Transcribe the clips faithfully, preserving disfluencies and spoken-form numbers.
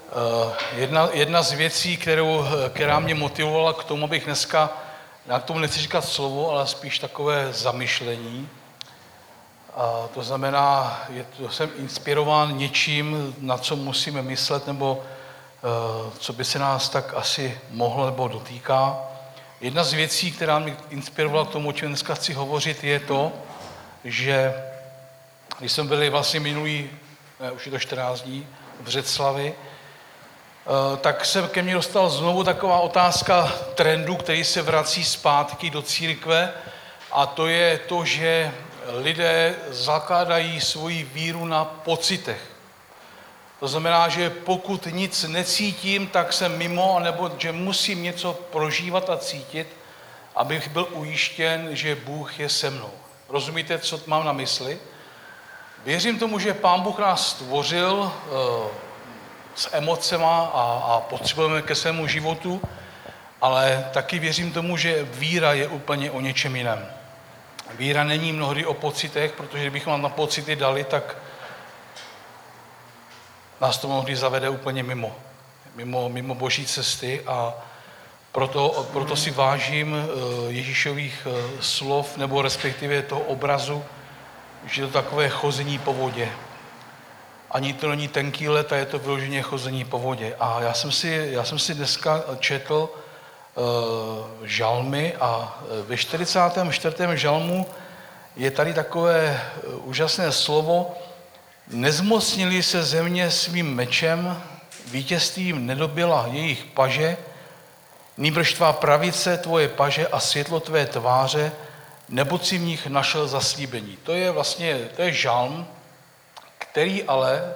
Jedna, jedna z věcí, kterou, která mě motivovala k tomu, abych dneska, já k tomu nechci říkat slovo, ale spíš takové zamyšlení. A to znamená, je, jsem inspirován něčím, na co musíme myslet, nebo co by se nás tak asi mohlo nebo dotýká. Jedna z věcí, která mě inspirovala k tomu, o čem dneska chci hovořit, je to, že když jsme byli vlastně minulý, ne, už je to čtrnáct dní, v Břeclavi, tak se ke mně dostala znovu taková otázka trendu, který se vrací zpátky do církve, a to je to, že lidé zakládají svoji víru na pocitech. To znamená, že pokud nic necítím, tak jsem mimo, nebo že musím něco prožívat a cítit, abych byl ujištěn, že Bůh je se mnou. Rozumíte, co mám na mysli? Věřím tomu, že Pán Bůh nás stvořil s emocema a, a potřebujeme ke svému životu, ale taky věřím tomu, že víra je úplně o něčem jiném. Víra není mnohdy o pocitech, protože kdybychom nám na pocity dali, tak nás to mnohdy zavede úplně mimo, mimo, mimo boží cesty, a proto, proto si vážím Ježíšových slov, nebo respektive toho obrazu, že je to takové chození po vodě. Ani to není tenký let, a je to vyloženě chození po vodě. A já jsem si, já jsem si dneska četl uh, žalmy, a ve čtyřicátém čtvrtém žalmu je tady takové úžasné slovo: nezmocnili se země svým mečem, vítězstvím nedobila jejich paže, nýbrž tvá pravice, tvoje paže a světlo tvé tváře, neboť si v nich našel zaslíbení. To je vlastně, to je žalm, který ale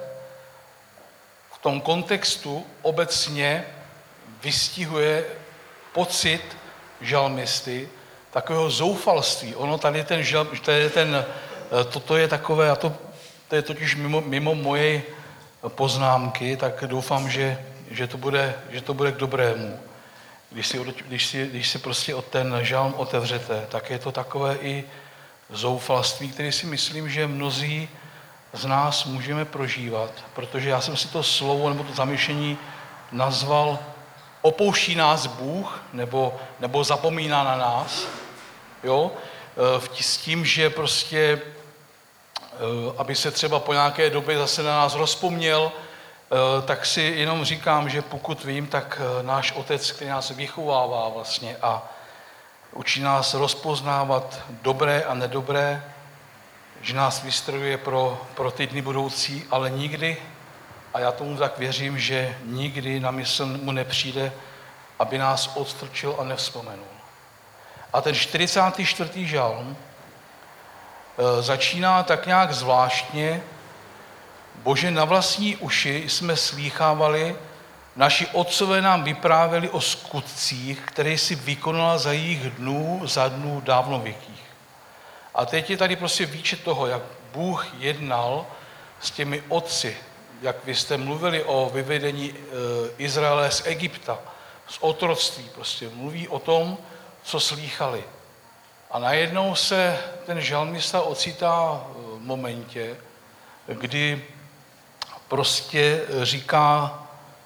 v tom kontextu obecně vystihuje pocit žalmisty, takového zoufalství. Ono tady ten žalm, to je ten, toto je takové, a to, to je totiž mimo, mimo moje poznámky, tak doufám, že, že, to bude, že to bude k dobrému. Když si, když si, když si prostě od ten žalm otevřete, tak je to takové i zoufalství, které si myslím, že mnozí z nás můžeme prožívat, protože já jsem si to slovo nebo to zamyšlení nazval opouští nás Bůh, nebo, nebo zapomíná na nás, jo? S tím, že prostě, aby se třeba po nějaké době zase na nás rozpomněl, tak si jenom říkám, že pokud vím, tak náš Otec, který nás vychovává vlastně a učí nás rozpoznávat dobré a nedobré, že nás vystrojuje pro, pro ty dny budoucí, ale nikdy, a já tomu tak věřím, že nikdy na mysl mu nepřijde, aby nás odstrčil a nevzpomenul. A ten čtyřicátý čtvrtý žalm e, začíná tak nějak zvláštně: Bože, na vlastní uši jsme slýchávali, naši otcové nám vyprávěli o skutcích, které jsi vykonala za jejich dnů, za dnů dávnověkých. A teď je tady prostě výčet toho, jak Bůh jednal s těmi otci, jak vy jste mluvili o vyvedení Izraele z Egypta, z otroctví, prostě mluví o tom, co slýchali. A najednou se ten žalmista ocitá v momentě, kdy prostě říká: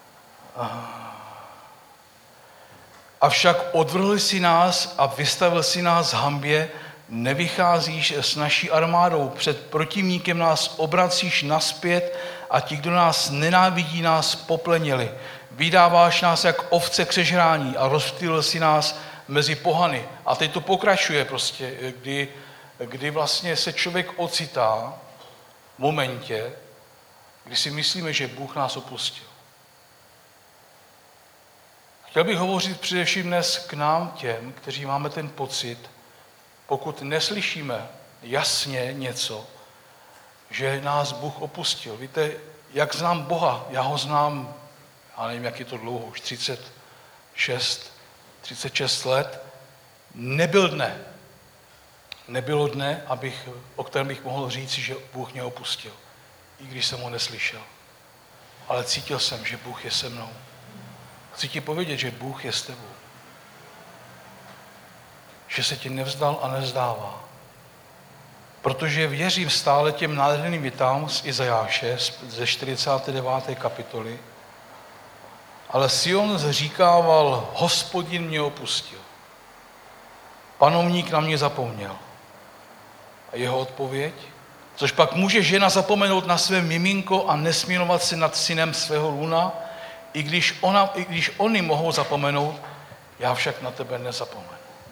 avšak odvrhl si nás a vystavil si nás hanbě, nevycházíš s naší armádou, před protivníkem nás obracíš naspět a ti, kdo nás nenávidí, nás poplenili. Vydáváš nás jak ovce k sežrání a rozptýlil si nás mezi pohany. A teď to pokračuje prostě, kdy, kdy vlastně se člověk ocitá v momentě, kdy si myslíme, že Bůh nás opustil. Chtěl bych hovořit především dnes k nám těm, kteří máme ten pocit, pokud neslyšíme jasně něco, že nás Bůh opustil. Víte, jak znám Boha? Já ho znám, já nevím, jak je to dlouho, už třicet šest, třicet šest let. Nebyl dne, nebylo dne, abych, o kterém bych mohl říct, že Bůh mě opustil, i když jsem ho neslyšel. Ale cítil jsem, že Bůh je se mnou. Chci ti povědět, že Bůh je s tebou. Že se ti nevzdal a nevzdává. Protože věřím stále těm nádherným větám z Izajáše, ze čtyřicáté deváté kapitoly, Ale Sion zříkával, Hospodin mě opustil. Panovník na mě zapomněl. A jeho odpověď? Což pak může žena zapomenout na své miminko a nesmírovat se nad synem svého luna, i když, ona, i když oni mohou zapomenout, já však na tebe nezapomenu.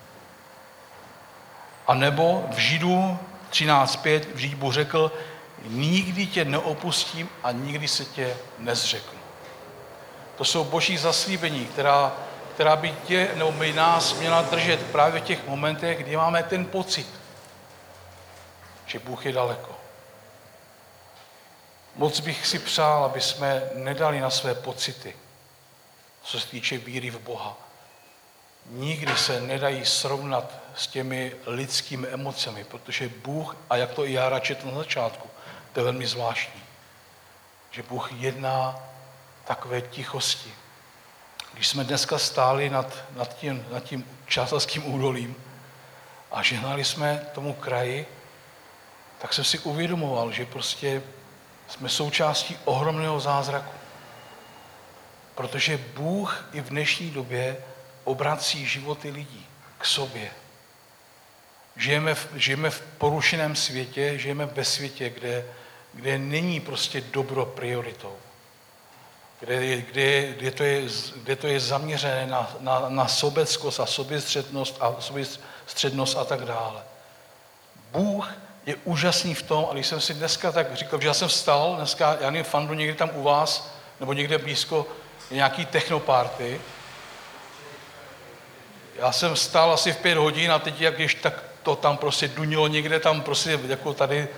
A nebo v Židů třináct pět v Židbu řekl, nikdy tě neopustím a nikdy se tě nezřeknu. To jsou boží zaslíbení, která, která by tě nebo by nás měla držet právě v těch momentech, kdy máme ten pocit, že Bůh je daleko. Moc bych si přál, aby jsme nedali na své pocity, co se týče víry v Boha. Nikdy se nedají srovnat s těmi lidskými emocemi, protože Bůh, a jak to i Jára četl na začátku, to je velmi zvláštní, že Bůh jedná takové tichosti. Když jsme dneska stáli nad, nad tím, nad tím Čáslaským údolím a žehnali jsme tomu kraji, tak jsem si uvědomoval, že prostě jsme součástí ohromného zázraku. Protože Bůh i v dnešní době obrací životy lidí k sobě. Žijeme v, žijeme v porušeném světě, žijeme ve světě, kde, kde není prostě dobro prioritou. Kde, kde, kde, to, je, kde to je zaměřené na, na, na sobeckost a soběstřednost a soběstřednost a tak dále. Bůh je úžasný v tom, a když jsem si dneska tak říkal, že já jsem vstal, dneska, já nevím, fandu někde tam u vás, nebo někde blízko, je nějaký technoparty. Já jsem vstal asi v pět hodin a teď, jak když tak to tam prostě dunilo někde tam prostě, jako tady,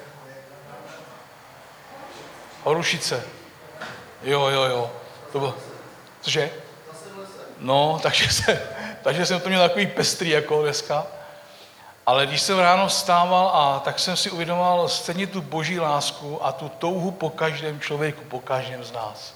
Horušice. Jo, jo, jo. To bylo, cože? No, takže, se, takže jsem to měl takový pestrý jako dneska. Ale když jsem ráno vstával, a tak jsem si uvědomoval stejně tu boží lásku a tu touhu po každém člověku, po každém z nás.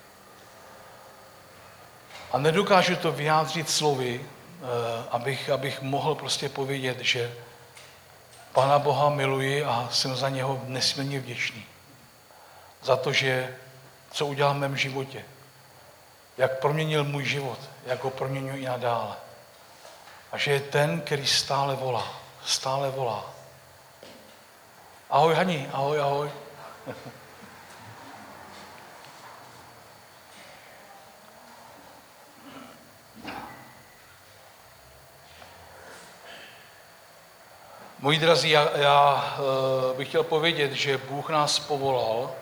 A nedokážu to vyjádřit slovy, abych, abych mohl prostě povědět, že Pána Boha miluji a jsem za něho nesmírně vděčný. Za to, že co udělal v mém životě. Jak proměnil můj život, jak ho proměňuji i nadále. A že je ten, který stále volá. Stále volá. Ahoj, Hani, ahoj, ahoj. Moji drazí, já, já bych chtěl povědět, že Bůh nás povolal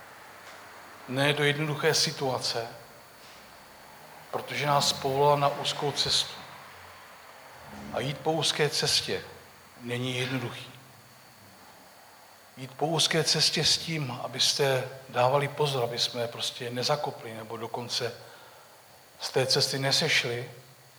ne do jednoduché situace, protože nás povolal na úzkou cestu. A jít po úzké cestě není jednoduchý. Jít po úzké cestě s tím, abyste dávali pozor, aby jsme prostě nezakopli nebo dokonce z té cesty nesešli,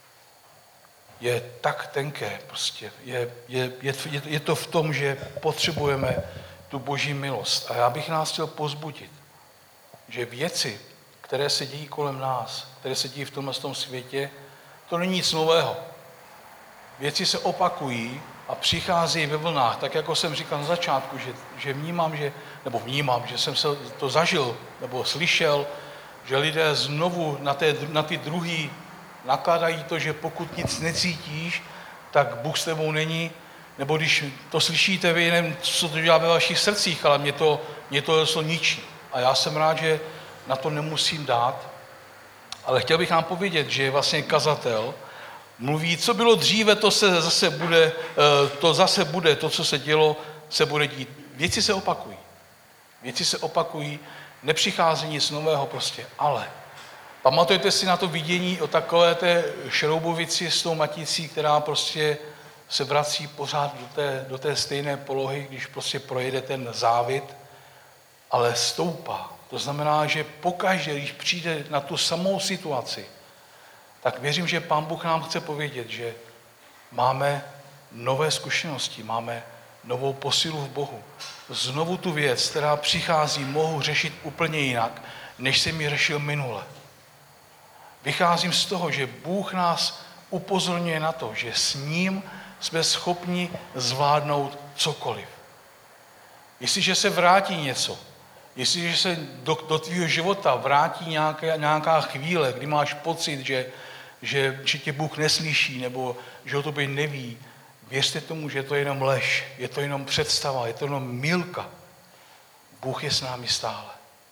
je tak tenké prostě. Je, je, je, je to v tom, že potřebujeme tu boží milost. A já bych nás chtěl povzbudit, že věci, které se dějí kolem nás, které se dějí v tomhle tom světě, to není nic nového. Věci se opakují a přicházejí ve vlnách, tak jako jsem říkal na začátku, že, že vnímám, že, nebo vnímám, že jsem se to zažil, nebo slyšel, že lidé znovu na, té, na ty druhý nakládají to, že pokud nic necítíš, tak Bůh s tebou není, nebo když to slyšíte, vy nevím, co to dělá ve vašich srdcích, ale mě to, mě to zase ničí. A já jsem rád, že na to nemusím dát, ale chtěl bych nám povědět, že vlastně kazatel mluví, co bylo dříve, to se zase bude, to zase bude, to, co se dělo, se bude dít. Věci se opakují. Věci se opakují, nepřichází nic nového prostě, ale pamatujete si na to vidění o takové té šroubovici s tou maticí, která prostě se vrací pořád do té, do té stejné polohy, když prostě projede ten závit, ale stoupá. To znamená, že pokaždé, když přijde na tu samou situaci, tak věřím, že Pán Bůh nám chce povědět, že máme nové zkušenosti, máme novou posilu v Bohu. Znovu tu věc, která přichází, mohu řešit úplně jinak, než jsem ji řešil minule. Vycházím z toho, že Bůh nás upozorňuje na to, že s ním jsme schopni zvládnout cokoliv. Jestliže se vrátí něco, Jestliže se do, do tvého života vrátí nějaké, nějaká chvíle, kdy máš pocit, že, že, že tě Bůh neslyší nebo že o tobě neví, věřte tomu, že je to jenom lež, je to jenom představa, je to jenom mýlka. Bůh je s námi stále.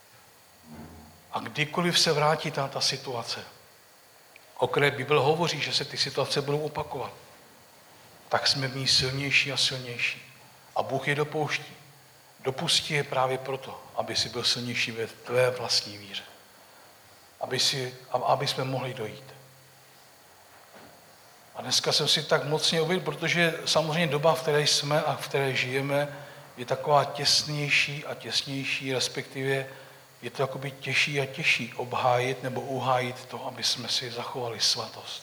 A kdykoliv se vrátí ta, ta situace, o které Bible hovoří, že se ty situace budou opakovat, tak jsme v ní silnější a silnější. A Bůh je dopouští. Dopustí je právě proto, aby si byl silnější ve tvé vlastní víře. Aby, si, aby jsme mohli dojít. A dneska jsem si tak mocně uvědomil, protože samozřejmě doba, v které jsme a v které žijeme, je taková těsnější a těsnější, respektive je to jakoby těžší a těžší obhájit nebo uhájit to, aby jsme si zachovali svatost.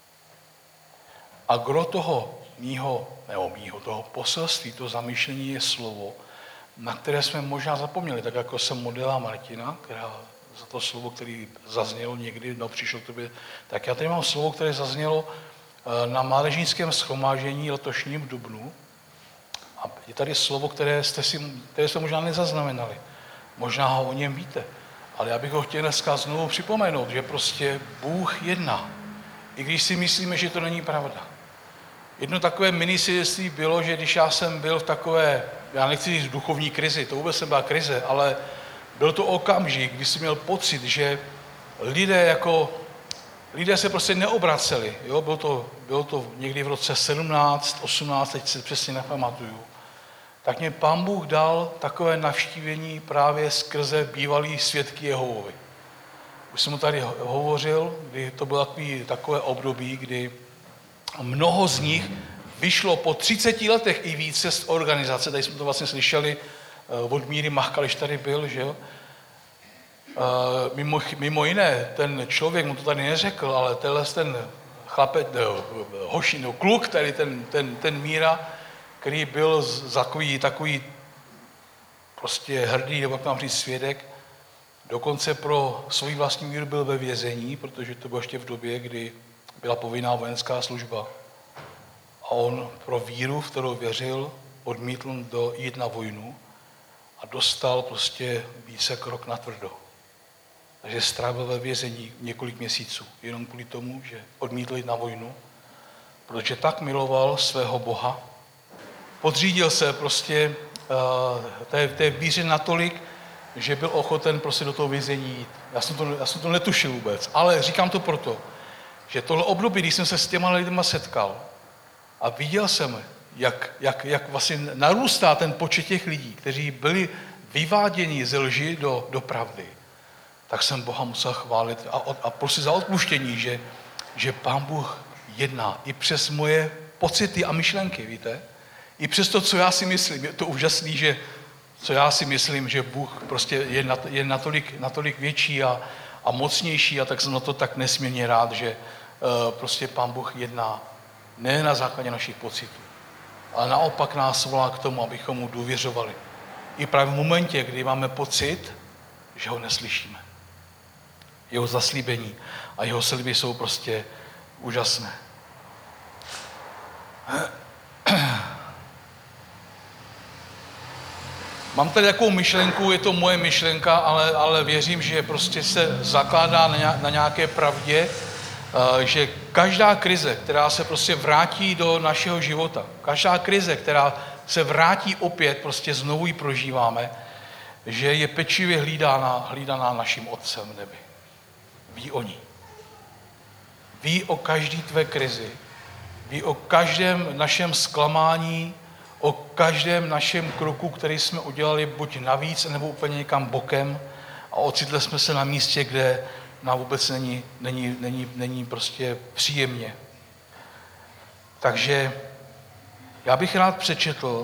A gro toho mýho, nebo mýho, toho poselství, toho zamýšlení je slovo, na které jsme možná zapomněli, tak jako jsem modlila Martina, která za to slovo, které zaznělo někdy, no přišlo k tobě, tak já tady mám slovo, které zaznělo na mládežnickém shromáždění letošním v dubnu. A je tady slovo, které jste, si, které jste možná nezaznamenali. Možná ho o něm víte. Ale já bych ho chtěl dneska znovu připomenout, že prostě Bůh jedná. I když si myslíme, že to není pravda. Jedno takové minisvědectví bylo, že když já jsem byl v takové, já nechci říct duchovní krizi, to vůbec nebyla krize, ale byl to okamžik, kdy jsem měl pocit, že lidé jako lidé se prostě neobraceli. Jo? Bylo, to, bylo to někdy v roce sedmnáct, osmnáct, teď se přesně nepamatuju. Tak mě Pán Bůh dal takové navštívení právě skrze bývalý svědky Jehovovi. Už jsem mu tady hovořil, kdy to bylo takový, takové období, kdy mnoho z nich vyšlo po třiceti letech i více z organizace, tady jsme to vlastně slyšeli od Míry Machka, když tady byl, že jo. Mimo, mimo jiné, ten člověk, mu to tady neřekl, ale tenhle ten chlapec, hoši, no, kluk, tady ten, ten, ten Míra, který byl takový, takový prostě hrdý, nebo jak mám říct, svědek, dokonce pro svou vlastní víru byl ve vězení, protože to bylo ještě v době, kdy byla povinná vojenská služba. A on pro víru, v kterou věřil, odmítl do, jít na vojnu a dostal prostě více krok na tvrdo. Takže strávil ve vězení několik měsíců, jenom kvůli tomu, že odmítl jít na vojnu, protože tak miloval svého Boha, podřídil se prostě uh, té, té víře natolik, že byl ochoten prostě do toho vězení jít. Já jsem, to, já jsem to netušil vůbec, ale říkám to proto, že tohle období, když jsem se s těma lidma setkal a viděl jsem, jak, jak, jak vlastně narůstá ten počet těch lidí, kteří byli vyváděni ze lži do, do pravdy, tak jsem Boha musel chválit a, a prosit za odpuštění, že, že Pán Bůh jedná i přes moje pocity a myšlenky, víte? I přes to, co já si myslím. Je to úžasný, že co já si myslím, že Bůh prostě je, nat, je natolik, natolik větší a, a mocnější a tak jsem na to tak nesmírně rád, že uh, prostě Pán Bůh jedná ne na základě našich pocitů, ale naopak nás volá k tomu, abychom mu důvěřovali. I právě v momentě, kdy máme pocit, že ho neslyšíme. Jeho zaslíbení a jeho sliby jsou prostě úžasné. Mám tady takovou myšlenku, je to moje myšlenka, ale, ale věřím, že prostě se zakládá na nějaké pravdě, že každá krize, která se prostě vrátí do našeho života, každá krize, která se vrátí opět, prostě znovu ji prožíváme, že je pečlivě hlídaná, hlídaná naším Otcem v nebi. Ví o ní. Ví o každý tvé krizi, ví o každém našem zklamání, o každém našem kroku, který jsme udělali buď navíc, nebo úplně někam bokem a ocitli jsme se na místě, kde nám vůbec není, není, není, není prostě příjemně. Takže já bych rád přečetl,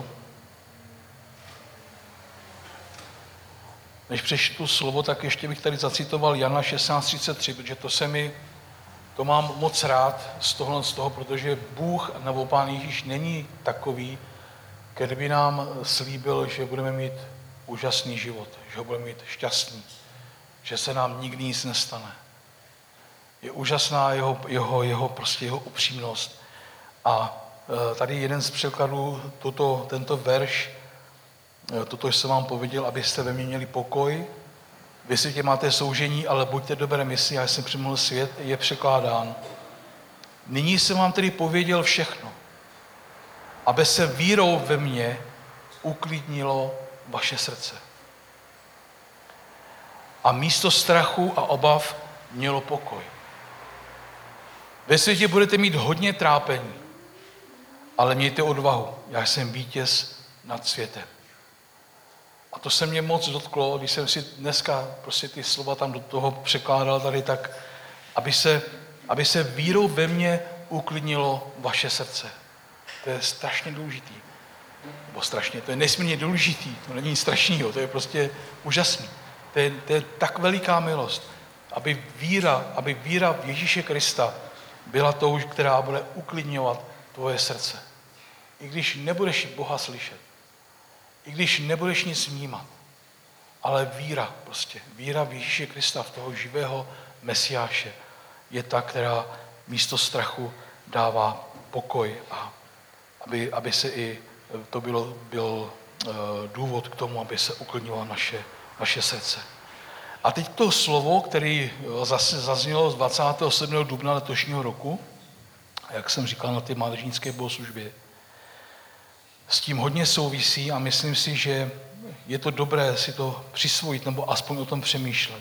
než přečtu slovo, tak ještě bych tady zacitoval Jana šestnáct třicet tři, protože to se mi, to mám moc rád z toho, z toho, protože Bůh nebo Pán Ježíš není takový, který by nám slíbil, že budeme mít úžasný život, že ho budeme mít šťastný, že se nám nikdy nic nestane. Je úžasná jeho, jeho, jeho, prostě jeho upřímnost. A tady jeden z překladů, tuto, tento verš toto jsem vám pověděl, abyste ve mně měli pokoj. Vy světě máte soužení, ale buďte dobré mysli, já jsem přemohl svět, je překládán. Nyní jsem vám tedy pověděl všechno, aby se vírou ve mně uklidnilo vaše srdce. A místo strachu a obav mělo pokoj. Ve světě budete mít hodně trápení, ale mějte odvahu. Já jsem vítěz nad světem. A to se mě moc dotklo, když jsem si dneska prostě ty slova tam do toho překládal tady, tak aby se, aby se vírou ve mně uklidnilo vaše srdce. To je strašně důležitý. Nebo strašně, to je nesmírně důležitý, to není strašnýho, to je prostě úžasný. To je, to je tak veliká milost, aby víra, aby víra v Ježíše Krista byla tou, která bude uklidňovat tvoje srdce. I když nebudeš Boha slyšet, i když nebudeš nic vnímat, ale víra prostě, víra v Ježíše Krista, v toho živého Mesiáše, je ta, která místo strachu dává pokoj a aby, aby se i to bylo, byl důvod k tomu, aby se uklidnilo naše, naše srdce. A teď to slovo, které zase zaznělo z dvacátého sedmého dubna letošního roku, jak jsem říkal na té mládežnické bohoslužbě, s tím hodně souvisí a myslím si, že je to dobré si to přisvojit nebo aspoň o tom přemýšlet.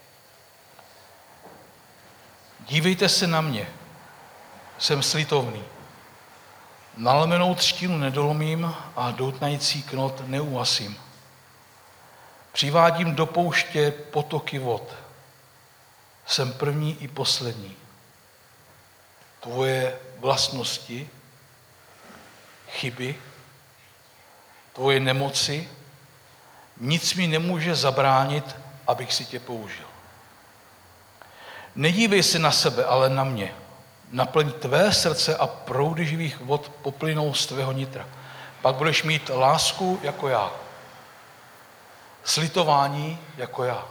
Dívejte se na mě, jsem slitovný. Nalomenou třtinu nedolomím a doutnající knot neuhasím. Přivádím do pouště potoky vod. Jsem první i poslední. Tvoje vlastnosti, chyby, tvoje nemoci, nic mi nemůže zabránit, abych si tě použil. Nedívej se na sebe, ale na mě. Naplň tvé srdce a proudy živých vod poplynou z tvého nitra. Pak budeš mít lásku jako já. Slitování jako já.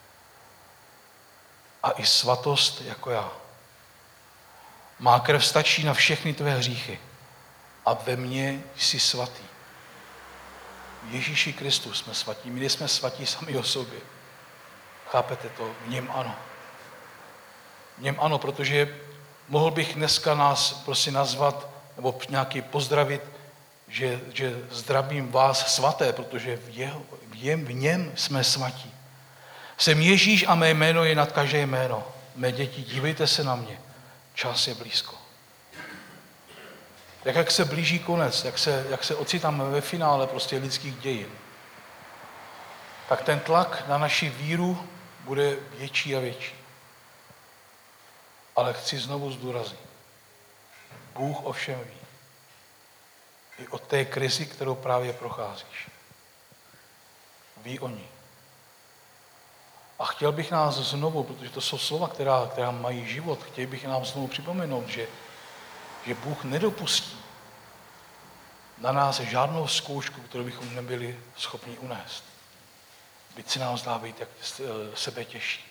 A i svatost jako já. Má krev stačí na všechny tvé hříchy. A ve mně jsi svatý. V Ježíši Kristu jsme svatí. My jsme svatí sami o sobě. Chápete to? V něm ano. V něm ano, protože mohl bych dneska nás prostě nazvat, nebo nějaký pozdravit, že, že zdravím vás svaté, protože v, jeho, v, jem, v něm jsme svatí. Jsem Ježíš a mé jméno je nad každé jméno. Mé děti, dívejte se na mě. Čas je blízko. Jak, jak se blíží konec, jak se, jak se ocitáme ve finále prostě lidských dějin, tak ten tlak na naši víru bude větší a větší. Ale chci znovu zdůraznit. Bůh ovšem ví. I o té krizi, kterou právě procházíš. Ví o ní. A chtěl bych nás znovu, protože to jsou slova, která, která mají život, chtěl bych nám znovu připomenout, že, že Bůh nedopustí na nás žádnou zkoušku, kterou bychom nebyli schopni unést. Byť se nám zdá být, jak sebe těší.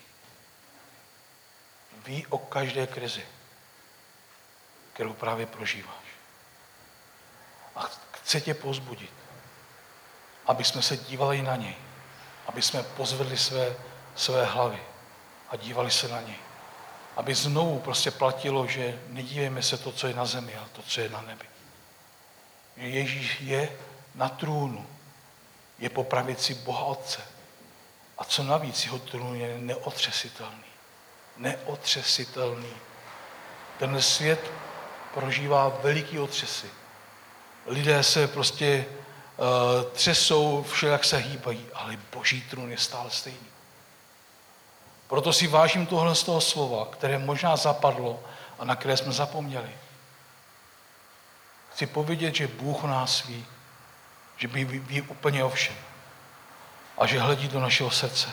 Ví o každé krizi, kterou právě prožíváš. A chce tě povzbudit, aby jsme se dívali na něj, aby jsme pozvedli své, své hlavy a dívali se na něj. Aby znovu prostě platilo, že nedívejme se to, co je na zemi, ale to, co je na nebi. Že Ježíš je na trůnu, je po pravici Boha Otce. A co navíc, jeho trůn je neotřesitelný. Neotřesitelný. Ten svět prožívá veliký otřesy. Lidé se prostě uh, třesou, všelijak se hýbají, ale Boží trůn je stále stejný. Proto si vážím tohle z toho slova, které možná zapadlo a na které jsme zapomněli. Chci povědět, že Bůh o nás ví, že ví, ví úplně o všem a že hledí do našeho srdce.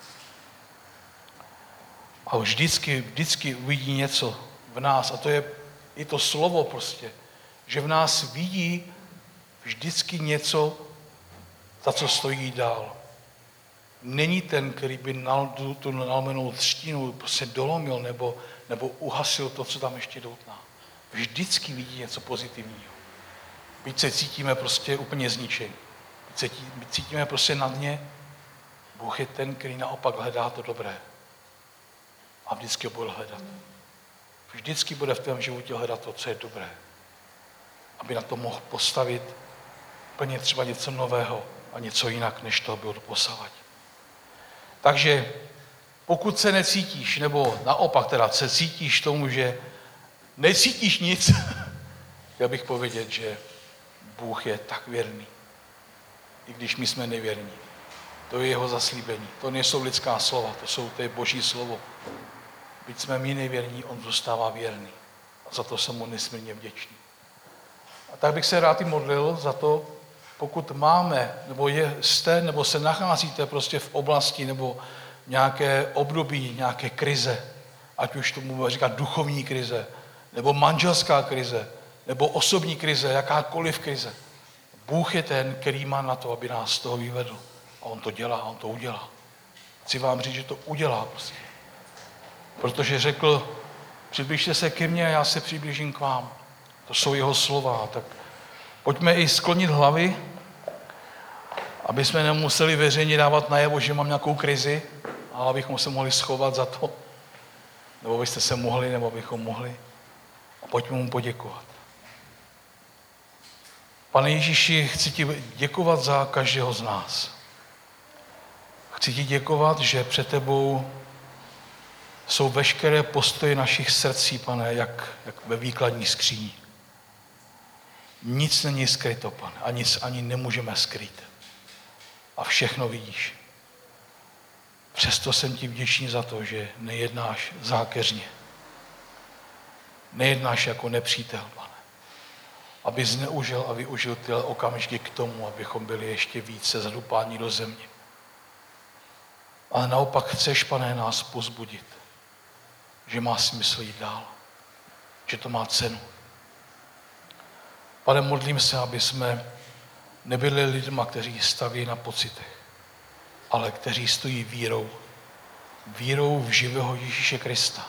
A vždycky, vždycky uvidí něco v nás, a to je i to slovo prostě, že v nás vidí vždycky něco, za co stojí dál. Není ten, který by nal, tu, tu nalomenou třtinu prostě dolomil nebo, nebo uhasil to, co tam ještě doutná. Vždycky vidí něco pozitivního. Byť se cítíme prostě úplně zničení. Cítí, my cítíme prostě na dně. Bůh je ten, který naopak hledá to dobré. A vždycky ho bude hledat. Vždycky bude v tvém životě hledat to, co je dobré. Aby na to mohl postavit úplně třeba něco nového a něco jinak, než to bylo doposavad. Takže pokud se necítíš, nebo naopak teda se cítíš tomu, že necítíš nic, chtěl bych povědět, že Bůh je tak věrný, i když my jsme nevěrní. To je jeho zaslíbení. To nejsou lidská slova, to jsou to je Boží slovo. Byť jsme my nevěrní, on zůstává věrný. A za to jsem mu nesmírně vděčný. A tak bych se rád i modlil za to, pokud máme, nebo je, jste, nebo se nacházíte prostě v oblasti, nebo nějaké období, nějaké krize, ať už tomu můžeme říkat duchovní krize, nebo manželská krize, nebo osobní krize, jakákoliv krize. Bůh je ten, který má na to, aby nás z toho vyvedl. A on to dělá, on to udělá. Chci vám říct, že to udělá prostě. Protože řekl, přiblížte se ke mně a já se přiblížím k vám. To jsou jeho slova. Tak pojďme i sklonit hlavy, aby jsme nemuseli veřejně dávat najevo, že mám nějakou krizi, ale abychom se mohli schovat za to, nebo byste se mohli, nebo bychom mohli. A pojďme mu poděkovat. Pane Ježíši, chci ti děkovat za každého z nás. Chci ti děkovat, že před tebou jsou veškeré postoje našich srdcí, Pane, jak, jak ve výkladní skříni. Nic není skryto, Pane, a nic ani nemůžeme skrýt. A všechno vidíš. Přesto jsem ti vděčný za to, že nejednáš zákeřně. Nejednáš jako nepřítel, Pane. Aby zneužil a využil tyhle okamžiky k tomu, abychom byli ještě více zadupáni do země. Ale naopak chceš, Pane, nás pozbudit, že má smysl jít dál, že to má cenu. Pane, modlím se, aby jsme nebyli lidma, kteří staví na pocitech, ale kteří stojí vírou. Vírou v živého Ježíše Krista,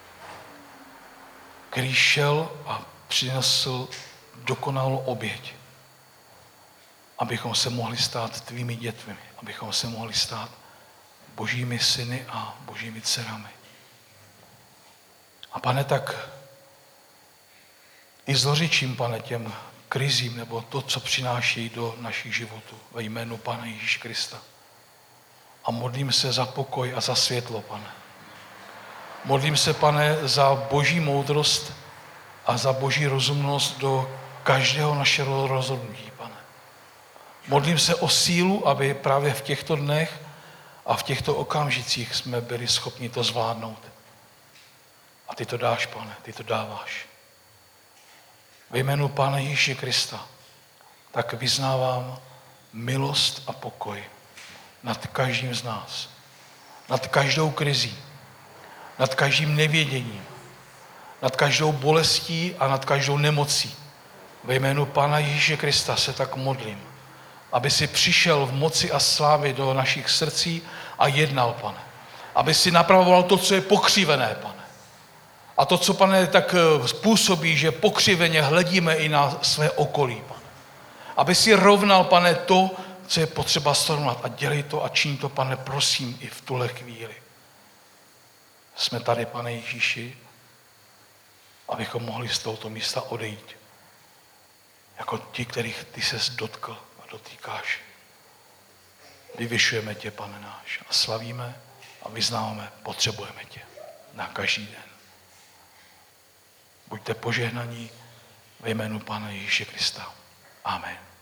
který šel a přinesl dokonalou oběť, abychom se mohli stát tvými dětmi, abychom se mohli stát božími syny a božími dcerami. A Pane, tak i zlořičím, Pane, těm krizím, nebo to, co přináší do našich životů ve jménu Pana Ježíše Krista. A modlím se za pokoj a za světlo, Pane. Modlím se, Pane, za boží moudrost a za boží rozumnost do každého našeho rozhodnutí, Pane. Modlím se o sílu, aby právě v těchto dnech a v těchto okamžicích jsme byli schopni to zvládnout. A ty to dáš, Pane, ty to dáváš. Ve jménu Pána Ježíše Krista tak vyznávám milost a pokoj nad každým z nás, nad každou krizí, nad každým nevěděním, nad každou bolestí a nad každou nemocí. Ve jménu Pána Ježíše Krista se tak modlím, aby si přišel v moci a slávě do našich srdcí a jednal, Pane. Aby si napravoval to, co je pokřivené, Pane. A to, co, Pane, tak způsobí, že pokřiveně hledíme i na své okolí, Pane. Aby si rovnal, Pane, to, co je potřeba srovnat. A dělej to a čiň to, Pane, prosím, i v tuhle chvíli. Jsme tady, Pane Ježíši, abychom mohli z tohoto místa odejít. Jako ti, kterých ty ses dotkl a dotýkáš. Vyvyšujeme tě, Pane náš, a slavíme a vyznáváme, potřebujeme tě na každý den. Buďte požehnaní ve jménu Pána Ježíše Krista. Amen.